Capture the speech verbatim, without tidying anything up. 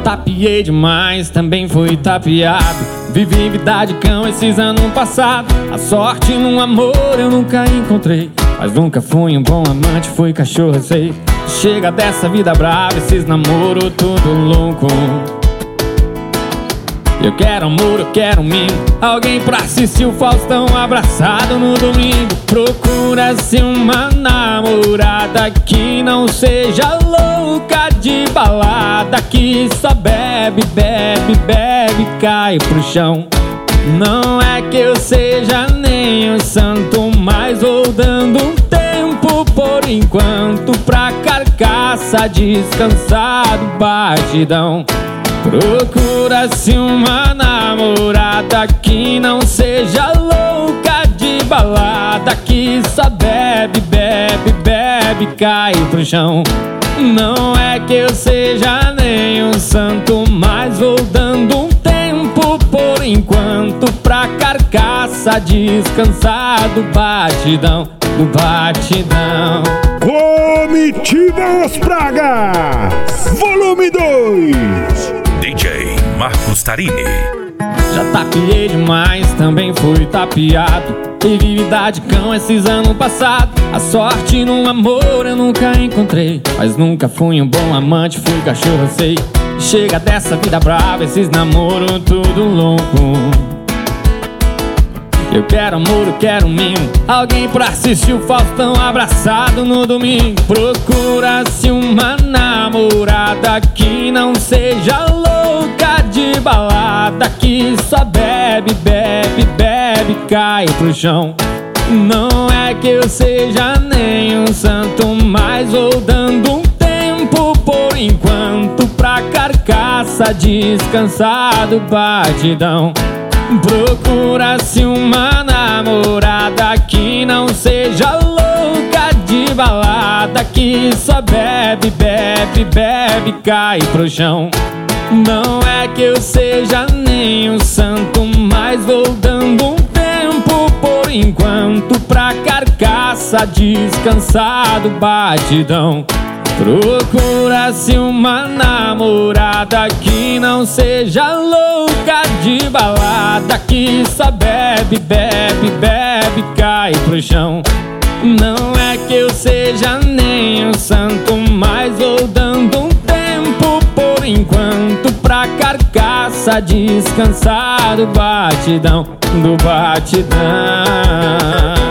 tapiei demais, também fui tapeado. Vivi vida de cão esses anos passados. A sorte num amor eu nunca encontrei, mas nunca fui um bom amante, fui cachorro, sei. Chega dessa vida brava, esses namoro tudo louco. Eu quero amor, eu quero mimo, alguém pra assistir o Faustão abraçado no domingo. Procura-se uma namorada que não seja louca de balada, que só bebe, bebe, bebe, cai pro chão. Não é que eu seja nem um santo, mas vou dando um tempo por enquanto pra carcaça descansar do batidão. Procura-se uma namorada que não seja louca de balada, que só bebe, bebe, bebe, cai pro chão. Não é que eu seja nem um santo, mas vou dando um tempo por enquanto pra carcaça descansar do batidão, do batidão. Comitiva Os Pragas, volume dois. D J Marcos Tarini. Já tapiei demais, também fui tapeado. Vivi vida de cão esses anos passados. A sorte num amor eu nunca encontrei, mas nunca fui um bom amante, fui cachorro, sei. Chega dessa vida brava, esses namoro tudo louco. Eu quero amor, eu quero mimo, alguém pra assistir o Faustão abraçado no domingo. Procura-se uma namorada que não seja louca de balada, que só bebe, bebe, bebe, cai pro chão. Não é que eu seja nem um santo, mas vou dando um tempo por enquanto pra carcaça descansar do batidão. Procura-se uma namorada que não seja louca de balada, que só bebe, bebe, bebe, cai pro chão. Não é que eu seja nem um santo, mas vou dando um tempo por enquanto pra carcaça descansar do batidão. Procura-se uma namorada que não seja louca de balada, que só bebe, bebe, bebe, cai pro chão. Não é que eu seja nem um santo, mas vou dando um tempo por enquanto pra carcaça descansar do batidão, do batidão.